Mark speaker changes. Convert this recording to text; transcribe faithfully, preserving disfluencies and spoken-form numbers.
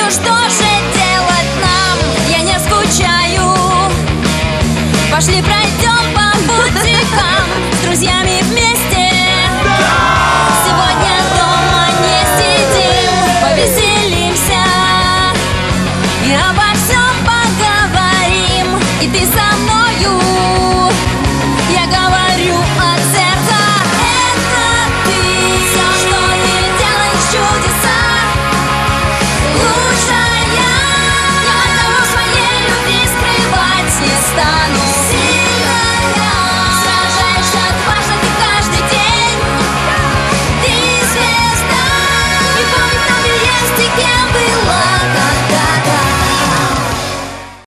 Speaker 1: Ну что же делать нам? Я не скучаю. Пошли пройдем по бутикам с друзьями вместе. Сегодня дома не сидим, повеселимся и обо всем поговорим. И ты